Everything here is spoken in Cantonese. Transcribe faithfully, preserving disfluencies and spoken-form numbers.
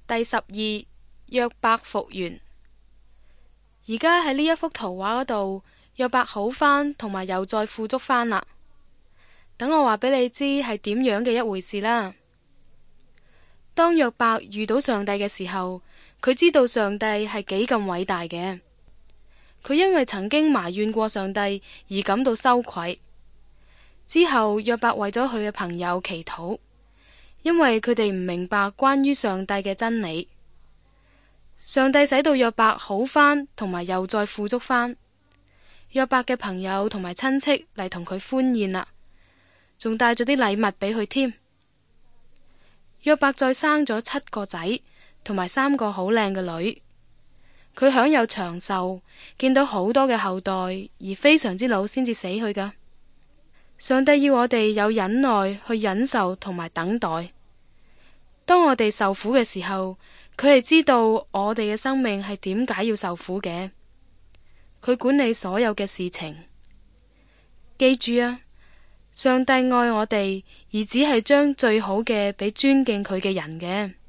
第十二，約伯復原。而家喺呢一幅圖畫嗰度，約伯好返，同埋又再富足返啦。等我話俾你知係點樣嘅一回事啦。當約伯遇到上帝嘅時候，佢知道上帝係幾咁偉大嘅。佢因為曾經埋怨過上帝而感到羞愧。之後約伯為咗佢嘅朋友祈禱，因為佢哋唔明白關於上帝嘅真理。上帝使到約伯好返，同埋又再富足返。約伯嘅朋友同埋親戚嚟同佢歡宴啦，仲帶咗啲禮物俾佢添。約伯再生咗七個仔，同埋三個好靚嘅女。佢享有長壽，見到好多嘅後代，而非常之老先至死去噶。上帝要我哋有忍耐去忍受同埋等待。當我哋受苦嘅時候，佢係知道我哋嘅生命係點解要受苦嘅。佢管理所有嘅事情。記住啊，上帝愛我哋，而只係將最好嘅俾尊敬佢嘅人嘅。